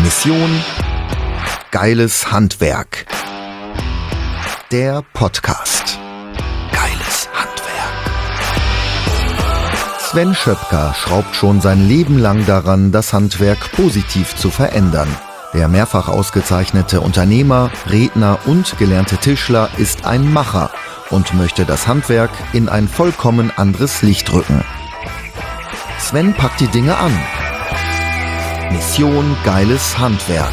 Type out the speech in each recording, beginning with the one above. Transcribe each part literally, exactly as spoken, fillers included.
Mission Geiles Handwerk. Der Podcast. Geiles Handwerk. Sven Schöpker schraubt schon sein Leben lang daran, das Handwerk positiv zu verändern. Der mehrfach ausgezeichnete Unternehmer, Redner und gelernte Tischler ist ein Macher und möchte das Handwerk in ein vollkommen anderes Licht rücken. Sven packt die Dinge an. Mission Geiles Handwerk.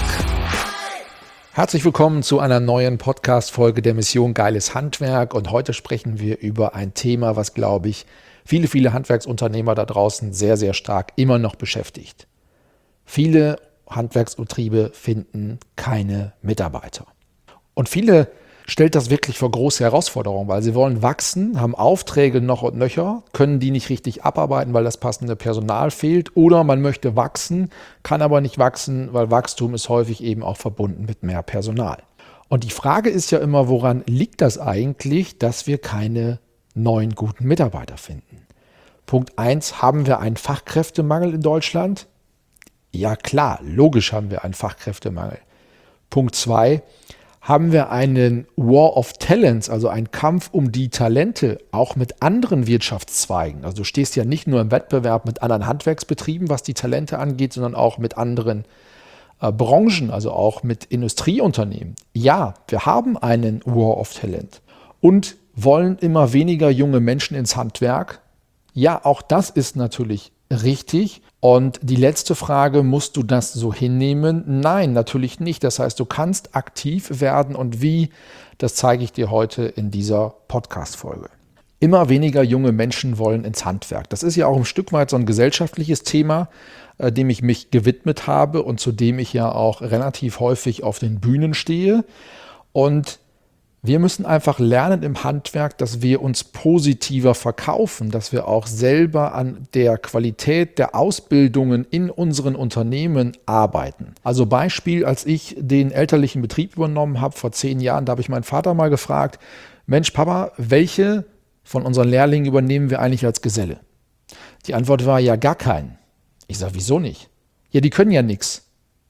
Herzlich willkommen zu einer neuen Podcast-Folge der Mission Geiles Handwerk, und heute sprechen wir über ein Thema, was, glaube ich, viele, viele Handwerksunternehmer da draußen sehr, sehr stark immer noch beschäftigt. Viele Handwerksbetriebe finden keine Mitarbeiter. Und viele stellt das wirklich vor große Herausforderungen, weil sie wollen wachsen, haben Aufträge noch und nöcher, können die nicht richtig abarbeiten, weil das passende Personal fehlt, oder man möchte wachsen, kann aber nicht wachsen, weil Wachstum ist häufig eben auch verbunden mit mehr Personal. Und die Frage ist ja immer, woran liegt das eigentlich, dass wir keine neuen guten Mitarbeiter finden? Punkt eins, haben wir einen Fachkräftemangel in Deutschland? Ja klar, logisch haben wir einen Fachkräftemangel. Punkt zwei, haben wir einen War of Talents, also einen Kampf um die Talente, auch mit anderen Wirtschaftszweigen. Also du stehst ja nicht nur im Wettbewerb mit anderen Handwerksbetrieben, was die Talente angeht, sondern auch mit anderen äh, Branchen, also auch mit Industrieunternehmen. Ja, wir haben einen War of Talent und wollen immer weniger junge Menschen ins Handwerk. Ja, auch das ist natürlich richtig. Und die letzte Frage, musst du das so hinnehmen? Nein, natürlich nicht. Das heißt, du kannst aktiv werden, und wie, das zeige ich dir heute in dieser Podcast-Folge. Immer weniger junge Menschen wollen ins Handwerk. Das ist ja auch ein Stück weit so ein gesellschaftliches Thema, äh, dem ich mich gewidmet habe und zu dem ich ja auch relativ häufig auf den Bühnen stehe. Und wir müssen einfach lernen im Handwerk, dass wir uns positiver verkaufen, dass wir auch selber an der Qualität der Ausbildungen in unseren Unternehmen arbeiten. Also Beispiel, als ich den elterlichen Betrieb übernommen habe vor zehn Jahren, da habe ich meinen Vater mal gefragt: Mensch, Papa, welche von unseren Lehrlingen übernehmen wir eigentlich als Geselle? Die Antwort war: ja, gar keinen. Ich sage: wieso nicht? Ja, die können ja nichts.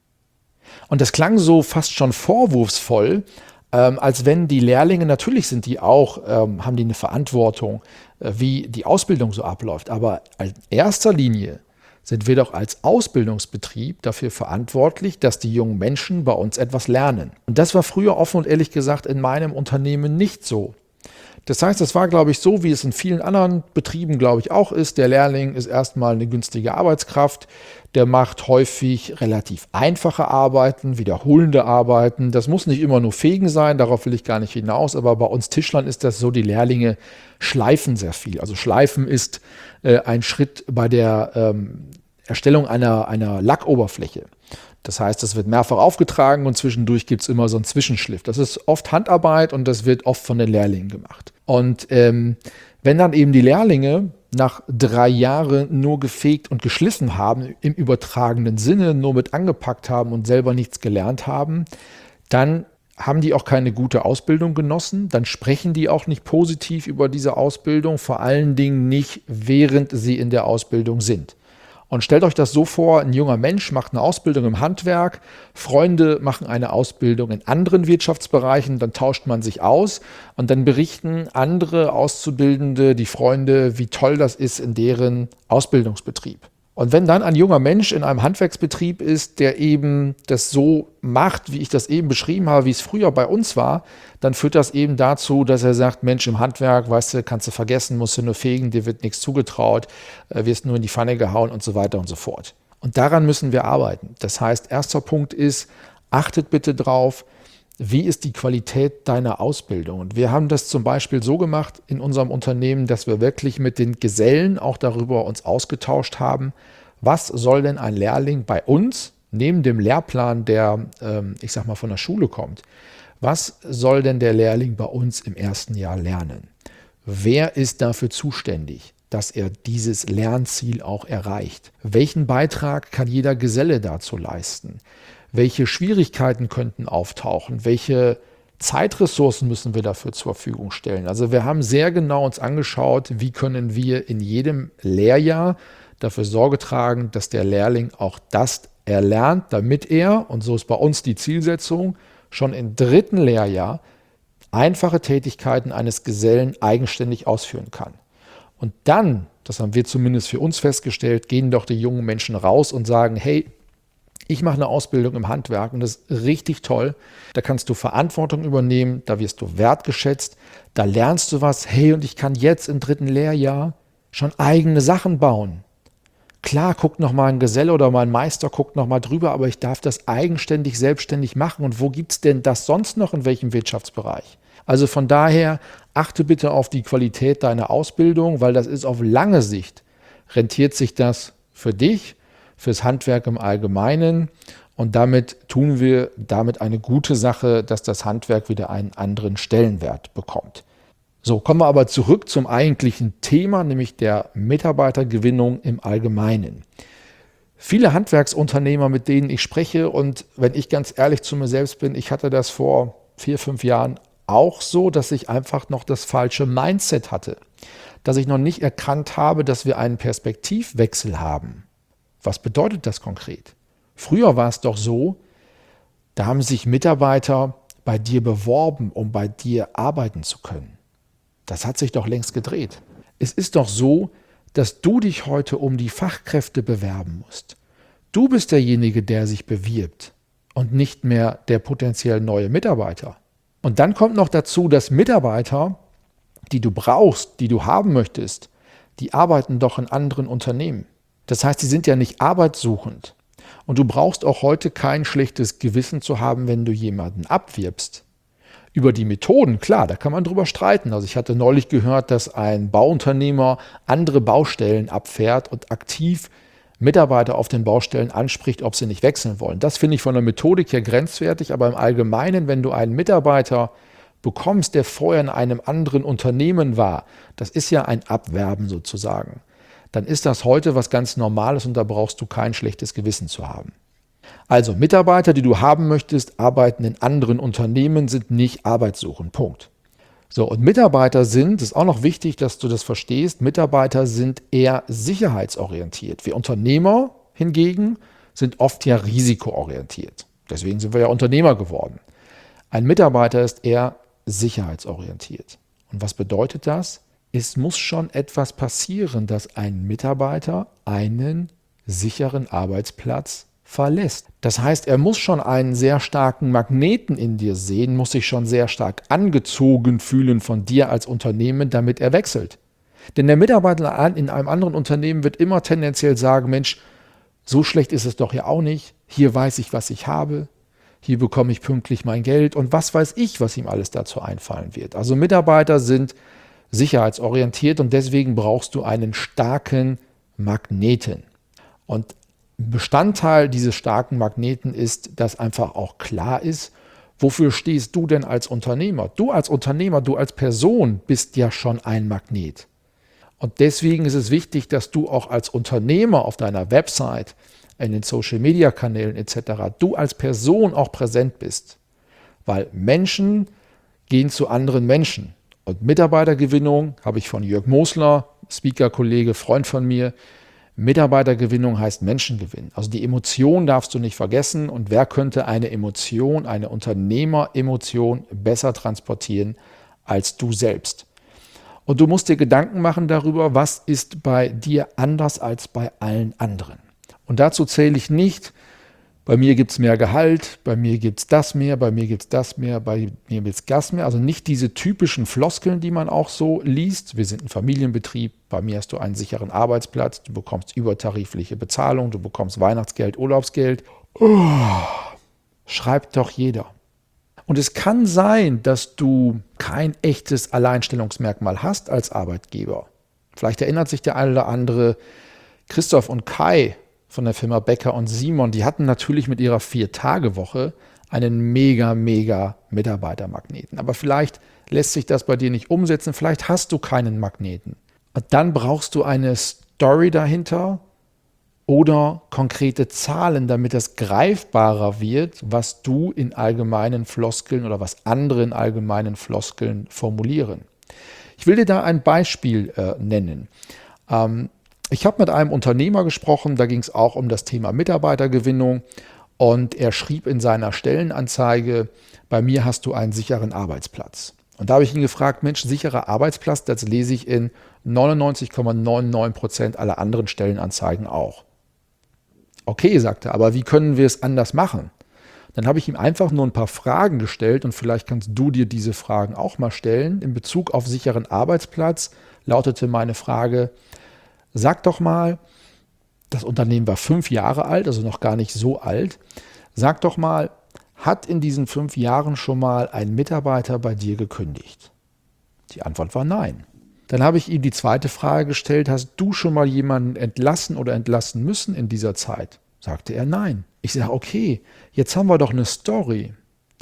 Und das klang so fast schon vorwurfsvoll, Ähm, als wenn die Lehrlinge, natürlich sind die auch, ähm, haben die eine Verantwortung, äh, wie die Ausbildung so abläuft. Aber in erster Linie sind wir doch als Ausbildungsbetrieb dafür verantwortlich, dass die jungen Menschen bei uns etwas lernen. Und das war früher offen und ehrlich gesagt in meinem Unternehmen nicht so. Das heißt, das war, glaube ich, so, wie es in vielen anderen Betrieben, glaube ich, auch ist. Der Lehrling ist erstmal eine günstige Arbeitskraft. Der macht häufig relativ einfache Arbeiten, wiederholende Arbeiten. Das muss nicht immer nur Fegen sein, darauf will ich gar nicht hinaus. Aber bei uns Tischlern ist das so, die Lehrlinge schleifen sehr viel. Also Schleifen ist äh, ein Schritt bei der ähm, Erstellung einer, einer Lackoberfläche. Das heißt, es wird mehrfach aufgetragen und zwischendurch gibt es immer so einen Zwischenschliff. Das ist oft Handarbeit und das wird oft von den Lehrlingen gemacht. Und ähm, wenn dann eben die Lehrlinge nach drei Jahren nur gefegt und geschliffen haben, im übertragenen Sinne, nur mit angepackt haben und selber nichts gelernt haben, dann haben die auch keine gute Ausbildung genossen, dann sprechen die auch nicht positiv über diese Ausbildung, vor allen Dingen nicht, während sie in der Ausbildung sind. Und stellt euch das so vor: ein junger Mensch macht eine Ausbildung im Handwerk, Freunde machen eine Ausbildung in anderen Wirtschaftsbereichen, dann tauscht man sich aus und dann berichten andere Auszubildende, die Freunde, wie toll das ist in deren Ausbildungsbetrieb. Und wenn dann ein junger Mensch in einem Handwerksbetrieb ist, der eben das so macht, wie ich das eben beschrieben habe, wie es früher bei uns war, dann führt das eben dazu, dass er sagt: Mensch, im Handwerk, weißt du, kannst du vergessen, musst du nur fegen, dir wird nichts zugetraut, wirst nur in die Pfanne gehauen und so weiter und so fort. Und daran müssen wir arbeiten. Das heißt, erster Punkt ist, achtet bitte drauf, wie ist die Qualität deiner Ausbildung? Und wir haben das zum Beispiel so gemacht in unserem Unternehmen, dass wir wirklich mit den Gesellen auch darüber uns ausgetauscht haben: Was soll denn ein Lehrling bei uns, neben dem Lehrplan, der, ähm, ich sag mal, von der Schule kommt, was soll denn der Lehrling bei uns im ersten Jahr lernen? Wer ist dafür zuständig, dass er dieses Lernziel auch erreicht? Welchen Beitrag kann jeder Geselle dazu leisten? Welche Schwierigkeiten könnten auftauchen? Welche Zeitressourcen müssen wir dafür zur Verfügung stellen? Also wir haben sehr genau uns angeschaut, wie können wir in jedem Lehrjahr dafür Sorge tragen, dass der Lehrling auch das Er lernt, damit er, und so ist bei uns die Zielsetzung, schon im dritten Lehrjahr einfache Tätigkeiten eines Gesellen eigenständig ausführen kann. Und dann, das haben wir zumindest für uns festgestellt, gehen doch die jungen Menschen raus und sagen, hey, ich mache eine Ausbildung im Handwerk und das ist richtig toll. Da kannst du Verantwortung übernehmen, da wirst du wertgeschätzt, da lernst du was. Hey, und ich kann jetzt im dritten Lehrjahr schon eigene Sachen bauen. Klar, guckt noch mal ein Geselle oder mein Meister, guckt noch mal drüber, aber ich darf das eigenständig, selbstständig machen. Und wo gibt es denn das sonst noch, in welchem Wirtschaftsbereich? Also von daher, achte bitte auf die Qualität deiner Ausbildung, weil das ist auf lange Sicht, rentiert sich das für dich, fürs Handwerk im Allgemeinen. Und damit tun wir damit eine gute Sache, dass das Handwerk wieder einen anderen Stellenwert bekommt. So, kommen wir aber zurück zum eigentlichen Thema, nämlich der Mitarbeitergewinnung im Allgemeinen. Viele Handwerksunternehmer, mit denen ich spreche, und wenn ich ganz ehrlich zu mir selbst bin, ich hatte das vor vier, fünf Jahren auch so, dass ich einfach noch das falsche Mindset hatte. Dass ich noch nicht erkannt habe, dass wir einen Perspektivwechsel haben. Was bedeutet das konkret? Früher war es doch so, da haben sich Mitarbeiter bei dir beworben, um bei dir arbeiten zu können. Das hat sich doch längst gedreht. Es ist doch so, dass du dich heute um die Fachkräfte bewerben musst. Du bist derjenige, der sich bewirbt und nicht mehr der potenziell neue Mitarbeiter. Und dann kommt noch dazu, dass Mitarbeiter, die du brauchst, die du haben möchtest, die arbeiten doch in anderen Unternehmen. Das heißt, sie sind ja nicht arbeitssuchend. Und du brauchst auch heute kein schlechtes Gewissen zu haben, wenn du jemanden abwirbst. Über die Methoden, klar, da kann man drüber streiten. Also ich hatte neulich gehört, dass ein Bauunternehmer andere Baustellen abfährt und aktiv Mitarbeiter auf den Baustellen anspricht, ob sie nicht wechseln wollen. Das finde ich von der Methodik her grenzwertig, aber im Allgemeinen, wenn du einen Mitarbeiter bekommst, der vorher in einem anderen Unternehmen war, das ist ja ein Abwerben sozusagen, dann ist das heute was ganz Normales und da brauchst du kein schlechtes Gewissen zu haben. Also Mitarbeiter, die du haben möchtest, arbeiten in anderen Unternehmen, sind nicht arbeitssuchend. Punkt. So, und Mitarbeiter sind, das ist auch noch wichtig, dass du das verstehst, Mitarbeiter sind eher sicherheitsorientiert. Wir Unternehmer hingegen sind oft ja risikoorientiert. Deswegen sind wir ja Unternehmer geworden. Ein Mitarbeiter ist eher sicherheitsorientiert. Und was bedeutet das? Es muss schon etwas passieren, dass ein Mitarbeiter einen sicheren Arbeitsplatz verlässt. Das heißt, er muss schon einen sehr starken Magneten in dir sehen, muss sich schon sehr stark angezogen fühlen von dir als Unternehmen, damit er wechselt. Denn der Mitarbeiter in einem anderen Unternehmen wird immer tendenziell sagen, Mensch, so schlecht ist es doch ja auch nicht, hier weiß ich, was ich habe, hier bekomme ich pünktlich mein Geld und was weiß ich, was ihm alles dazu einfallen wird. Also Mitarbeiter sind sicherheitsorientiert und deswegen brauchst du einen starken Magneten. Und Bestandteil dieses starken Magneten ist, dass einfach auch klar ist, wofür stehst du denn als Unternehmer? Du als Unternehmer, du als Person bist ja schon ein Magnet. Und deswegen ist es wichtig, dass du auch als Unternehmer auf deiner Website, in den Social-Media-Kanälen et cetera, du als Person auch präsent bist. Weil Menschen gehen zu anderen Menschen. Und Mitarbeitergewinnung habe ich von Jörg Mosler, Speaker-Kollege, Freund von mir. Mitarbeitergewinnung heißt Menschengewinn. Also die Emotion darfst du nicht vergessen. Und wer könnte eine Emotion, eine Unternehmer-Emotion besser transportieren als du selbst? Und du musst dir Gedanken machen darüber, was ist bei dir anders als bei allen anderen. Und dazu zähle ich nicht, bei mir gibt es mehr Gehalt, bei mir gibt es das mehr, bei mir gibt es das mehr, bei mir gibt es das mehr. Also nicht diese typischen Floskeln, die man auch so liest. Wir sind ein Familienbetrieb, bei mir hast du einen sicheren Arbeitsplatz, du bekommst übertarifliche Bezahlung, du bekommst Weihnachtsgeld, Urlaubsgeld. Oh, schreibt doch jeder. Und es kann sein, dass du kein echtes Alleinstellungsmerkmal hast als Arbeitgeber. Vielleicht erinnert sich der eine oder andere, Christoph und Kai von der Firma Becker und Simon, die hatten natürlich mit ihrer Vier-Tage-Woche einen mega, mega Mitarbeitermagneten. Aber vielleicht lässt sich das bei dir nicht umsetzen, vielleicht hast du keinen Magneten. Und dann brauchst du eine Story dahinter oder konkrete Zahlen, damit es greifbarer wird, was du in allgemeinen Floskeln oder was andere in allgemeinen Floskeln formulieren. Ich will dir da ein Beispiel äh, nennen. Ähm, Ich habe mit einem Unternehmer gesprochen, da ging es auch um das Thema Mitarbeitergewinnung und er schrieb in seiner Stellenanzeige, bei mir hast du einen sicheren Arbeitsplatz. Und da habe ich ihn gefragt, Mensch, sicherer Arbeitsplatz, das lese ich in neunundneunzig Komma neunundneunzig Prozent aller anderen Stellenanzeigen auch. Okay, sagte er, aber wie können wir es anders machen? Dann habe ich ihm einfach nur ein paar Fragen gestellt und vielleicht kannst du dir diese Fragen auch mal stellen. In Bezug auf sicheren Arbeitsplatz lautete meine Frage, sag doch mal, das Unternehmen war fünf Jahre alt, also noch gar nicht so alt. Sag doch mal, hat in diesen fünf Jahren schon mal ein Mitarbeiter bei dir gekündigt? Die Antwort war nein. Dann habe ich ihm die zweite Frage gestellt, hast du schon mal jemanden entlassen oder entlassen müssen in dieser Zeit? Sagte er nein. Ich sage, okay, jetzt haben wir doch eine Story.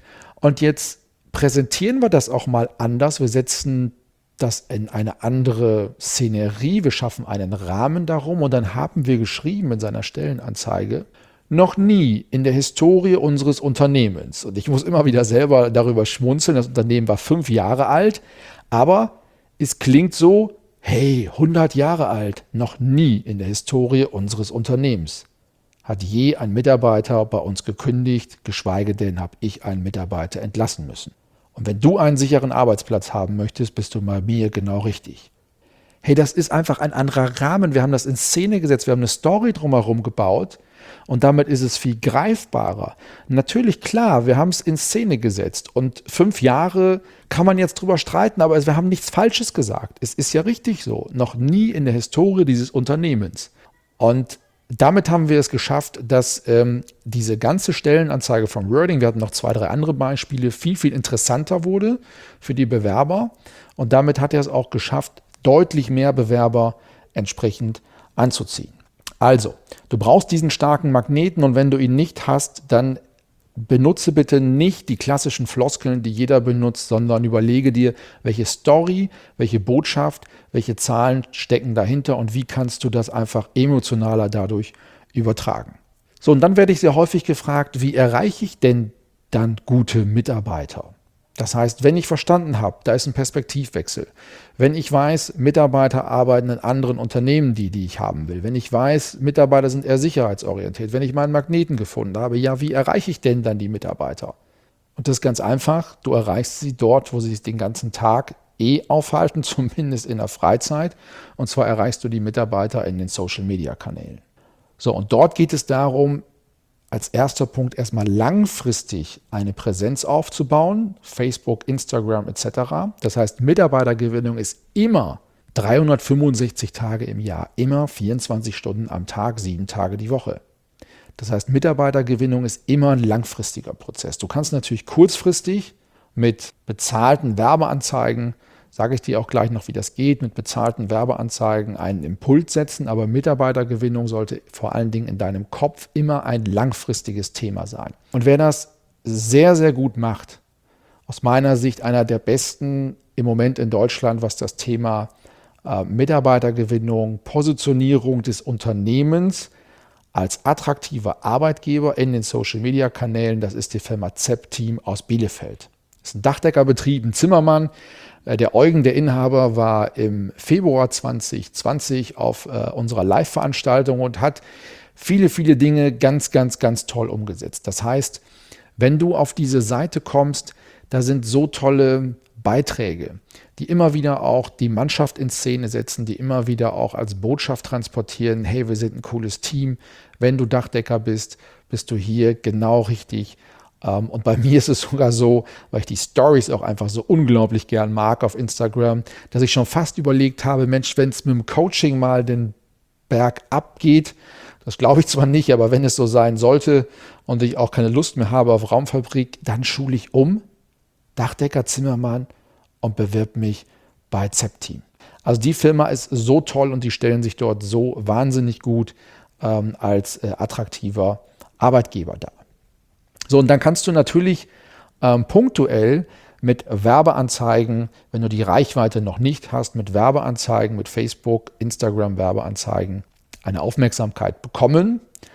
Und jetzt präsentieren wir das auch mal anders. Wir setzen das in eine andere Szenerie, wir schaffen einen Rahmen darum und dann haben wir geschrieben in seiner Stellenanzeige, noch nie in der Historie unseres Unternehmens. Und ich muss immer wieder selber darüber schmunzeln, das Unternehmen war fünf Jahre alt, aber es klingt so, hey, hundert Jahre alt, noch nie in der Historie unseres Unternehmens hat je ein Mitarbeiter bei uns gekündigt, geschweige denn habe ich einen Mitarbeiter entlassen müssen. Und wenn du einen sicheren Arbeitsplatz haben möchtest, bist du bei mir genau richtig. Hey, das ist einfach ein anderer Rahmen. Wir haben das in Szene gesetzt, wir haben eine Story drumherum gebaut und damit ist es viel greifbarer. Natürlich, klar, wir haben es in Szene gesetzt und fünf Jahre kann man jetzt drüber streiten, aber wir haben nichts Falsches gesagt. Es ist ja richtig so, noch nie in der Historie dieses Unternehmens. Und damit haben wir es geschafft, dass ähm, diese ganze Stellenanzeige vom Wording, wir hatten noch zwei, drei andere Beispiele, viel, viel interessanter wurde für die Bewerber. Und damit hat er es auch geschafft, deutlich mehr Bewerber entsprechend anzuziehen. Also, du brauchst diesen starken Magneten und wenn du ihn nicht hast, dann benutze bitte nicht die klassischen Floskeln, die jeder benutzt, sondern überlege dir, welche Story, welche Botschaft, welche Zahlen stecken dahinter und wie kannst du das einfach emotionaler dadurch übertragen. So, und dann werde ich sehr häufig gefragt, wie erreiche ich denn dann gute Mitarbeiter? Das heißt, wenn ich verstanden habe, da ist ein Perspektivwechsel, wenn ich weiß, Mitarbeiter arbeiten in anderen Unternehmen, die, die ich haben will, wenn ich weiß, Mitarbeiter sind eher sicherheitsorientiert, wenn ich meinen Magneten gefunden habe, ja, wie erreiche ich denn dann die Mitarbeiter? Und das ist ganz einfach, du erreichst sie dort, wo sie sich den ganzen Tag eh aufhalten, zumindest in der Freizeit, und zwar erreichst du die Mitarbeiter in den Social-Media-Kanälen. So, und dort geht es darum, als erster Punkt erstmal langfristig eine Präsenz aufzubauen, Facebook, Instagram et cetera. Das heißt, Mitarbeitergewinnung ist immer dreihundertfünfundsechzig Tage im Jahr, immer vierundzwanzig Stunden am Tag, sieben Tage die Woche. Das heißt, Mitarbeitergewinnung ist immer ein langfristiger Prozess. Du kannst natürlich kurzfristig mit bezahlten Werbeanzeigen, sage ich dir auch gleich noch, wie das geht, mit bezahlten Werbeanzeigen einen Impuls setzen, aber Mitarbeitergewinnung sollte vor allen Dingen in deinem Kopf immer ein langfristiges Thema sein. Und wer das sehr, sehr gut macht, aus meiner Sicht einer der besten im Moment in Deutschland, was das Thema äh, Mitarbeitergewinnung, Positionierung des Unternehmens als attraktiver Arbeitgeber in den Social-Media-Kanälen, das ist die Firma Zep-Team aus Bielefeld. Das ist ein Dachdeckerbetrieb, ein Zimmermann. Der Eugen, der Inhaber, war im Februar zwanzig zwanzig auf äh, unserer Live-Veranstaltung und hat viele, viele Dinge ganz, ganz, ganz toll umgesetzt. Das heißt, wenn du auf diese Seite kommst, da sind so tolle Beiträge, die immer wieder auch die Mannschaft in Szene setzen, die immer wieder auch als Botschaft transportieren, hey, wir sind ein cooles Team. Wenn du Dachdecker bist, bist du hier genau richtig. Und bei mir ist es sogar so, weil ich die Stories auch einfach so unglaublich gern mag auf Instagram, dass ich schon fast überlegt habe, Mensch, wenn es mit dem Coaching mal den Berg abgeht, das glaube ich zwar nicht, aber wenn es so sein sollte und ich auch keine Lust mehr habe auf Raumfabrik, dann schule ich um, Dachdecker, Zimmermann und bewirb mich bei Zep-Team. Also die Firma ist so toll und die stellen sich dort so wahnsinnig gut ähm, als äh, attraktiver Arbeitgeber dar. So, und dann kannst du natürlich ähm, punktuell mit Werbeanzeigen, wenn du die Reichweite noch nicht hast, mit Werbeanzeigen, mit Facebook, Instagram Werbeanzeigen eine Aufmerksamkeit bekommen.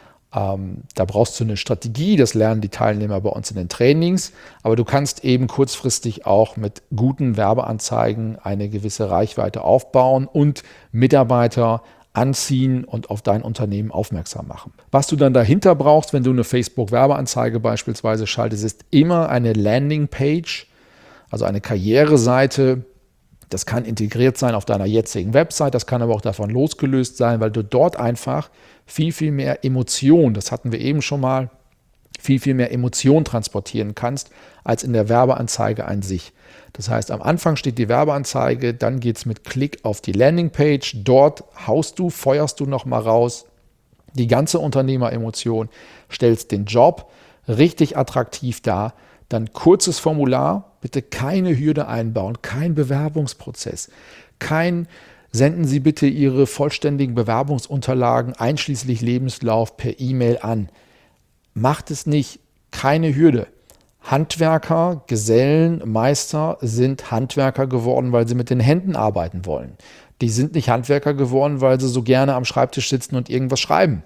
Ähm, da brauchst du eine Strategie, das lernen die Teilnehmer bei uns in den Trainings, aber du kannst eben kurzfristig auch mit guten Werbeanzeigen eine gewisse Reichweite aufbauen und Mitarbeiter anziehen und auf dein Unternehmen aufmerksam machen. Was du dann dahinter brauchst, wenn du eine Facebook-Werbeanzeige beispielsweise schaltest, ist immer eine Landingpage, also eine Karriereseite. Das kann integriert sein auf deiner jetzigen Website, das kann aber auch davon losgelöst sein, weil du dort einfach viel, viel mehr Emotion, das hatten wir eben schon mal, viel, viel mehr Emotion transportieren kannst, als in der Werbeanzeige an sich. Das heißt, am Anfang steht die Werbeanzeige, dann geht es mit Klick auf die Landingpage, dort haust du, feuerst du nochmal raus die ganze Unternehmeremotion, stellst den Job richtig attraktiv dar, dann kurzes Formular, bitte keine Hürde einbauen, kein Bewerbungsprozess, kein senden Sie bitte Ihre vollständigen Bewerbungsunterlagen einschließlich Lebenslauf per E-Mail an. Macht es nicht, keine Hürde. Handwerker, Gesellen, Meister sind Handwerker geworden, weil sie mit den Händen arbeiten wollen. Die sind nicht Handwerker geworden, weil sie so gerne am Schreibtisch sitzen und irgendwas schreiben.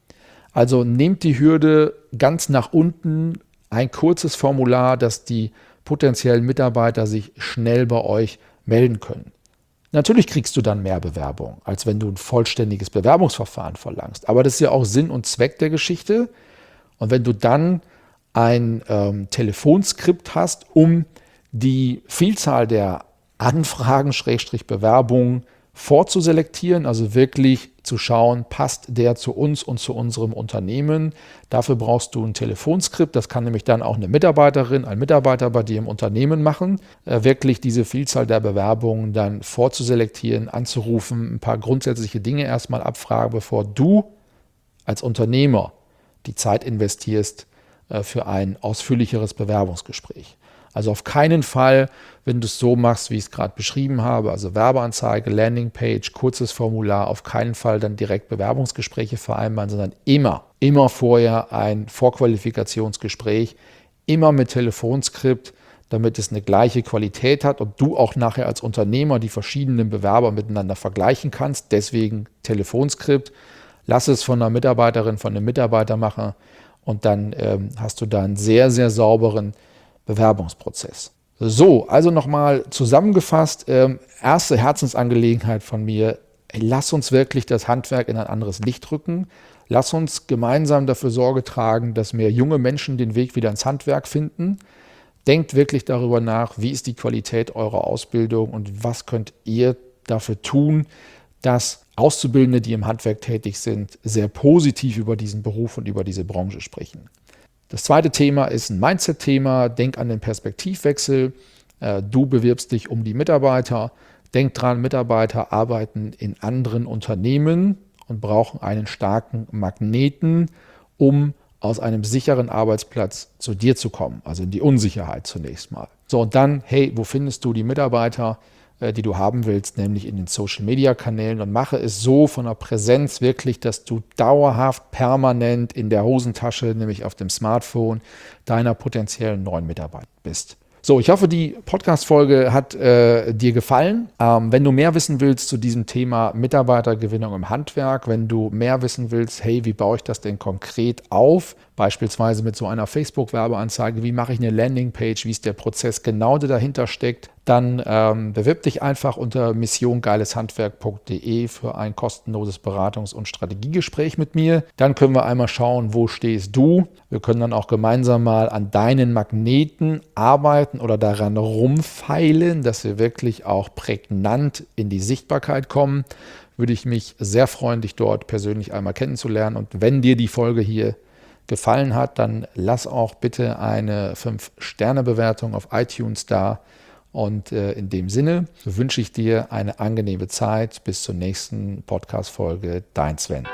Also nehmt die Hürde ganz nach unten, ein kurzes Formular, dass die potenziellen Mitarbeiter sich schnell bei euch melden können. Natürlich kriegst du dann mehr Bewerbung, als wenn du ein vollständiges Bewerbungsverfahren verlangst. Aber das ist ja auch Sinn und Zweck der Geschichte. Und wenn du dann ein ähm, Telefonskript hast, um die Vielzahl der Anfragen, Schrägstrich Bewerbungen vorzuselektieren, also wirklich zu schauen, passt der zu uns und zu unserem Unternehmen. Dafür brauchst du ein Telefonskript, das kann nämlich dann auch eine Mitarbeiterin, ein Mitarbeiter bei dir im Unternehmen machen, äh, wirklich diese Vielzahl der Bewerbungen dann vorzuselektieren, anzurufen, ein paar grundsätzliche Dinge erstmal abfragen, bevor du als Unternehmer die Zeit investierst äh, für ein ausführlicheres Bewerbungsgespräch. Also auf keinen Fall, wenn du es so machst, wie ich es gerade beschrieben habe, also Werbeanzeige, Landingpage, kurzes Formular, auf keinen Fall dann direkt Bewerbungsgespräche vereinbaren, sondern immer, immer vorher ein Vorqualifikationsgespräch, immer mit Telefonskript, damit es eine gleiche Qualität hat und du auch nachher als Unternehmer die verschiedenen Bewerber miteinander vergleichen kannst. Deswegen Telefonskript, lass es von einer Mitarbeiterin, von einem Mitarbeiter machen und dann ähm, hast du da einen sehr, sehr sauberen Bewerbungsprozess. So, also nochmal zusammengefasst, ähm, erste Herzensangelegenheit von mir, ey, lass uns wirklich das Handwerk in ein anderes Licht rücken. Lass uns gemeinsam dafür Sorge tragen, dass mehr junge Menschen den Weg wieder ins Handwerk finden. Denkt wirklich darüber nach, wie ist die Qualität eurer Ausbildung und was könnt ihr dafür tun, dass Auszubildende, die im Handwerk tätig sind, sehr positiv über diesen Beruf und über diese Branche sprechen. Das zweite Thema ist ein Mindset-Thema. Denk an den Perspektivwechsel. Du bewirbst dich um die Mitarbeiter. Denk dran, Mitarbeiter arbeiten in anderen Unternehmen und brauchen einen starken Magneten, um aus einem sicheren Arbeitsplatz zu dir zu kommen, also in die Unsicherheit zunächst mal. So, und dann, hey, wo findest du die Mitarbeiter, die du haben willst, nämlich in den Social-Media-Kanälen, und mache es so von der Präsenz wirklich, dass du dauerhaft, permanent in der Hosentasche, nämlich auf dem Smartphone, deiner potenziellen neuen Mitarbeiter bist. So, ich hoffe, die Podcast-Folge hat äh, dir gefallen. Ähm, wenn du mehr wissen willst zu diesem Thema Mitarbeitergewinnung im Handwerk, wenn du mehr wissen willst, hey, wie baue ich das denn konkret auf, beispielsweise mit so einer Facebook-Werbeanzeige, wie mache ich eine Landingpage, wie ist der Prozess genau, der dahinter steckt, dann ähm, bewirb dich einfach unter mission geiles handwerk punkt de für ein kostenloses Beratungs- und Strategiegespräch mit mir. Dann können wir einmal schauen, wo stehst du. Wir können dann auch gemeinsam mal an deinen Magneten arbeiten oder daran rumfeilen, dass wir wirklich auch prägnant in die Sichtbarkeit kommen. Würde ich mich sehr freuen, dich dort persönlich einmal kennenzulernen. Und wenn dir die Folge hier gefallen hat, dann lass auch bitte eine fünf Sterne Bewertung auf iTunes da. Und äh, in dem Sinne wünsche ich dir eine angenehme Zeit. Bis zur nächsten Podcast-Folge. Dein Sven.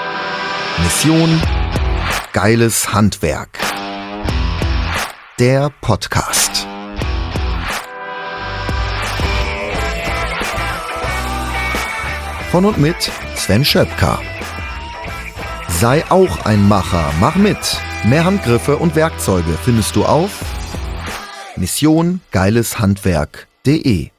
Mission Geiles Handwerk. Der Podcast. Von und mit Sven Schöpker. Sei auch ein Macher, mach mit. Mehr Handgriffe und Werkzeuge findest du auf mission geiles handwerk punkt de.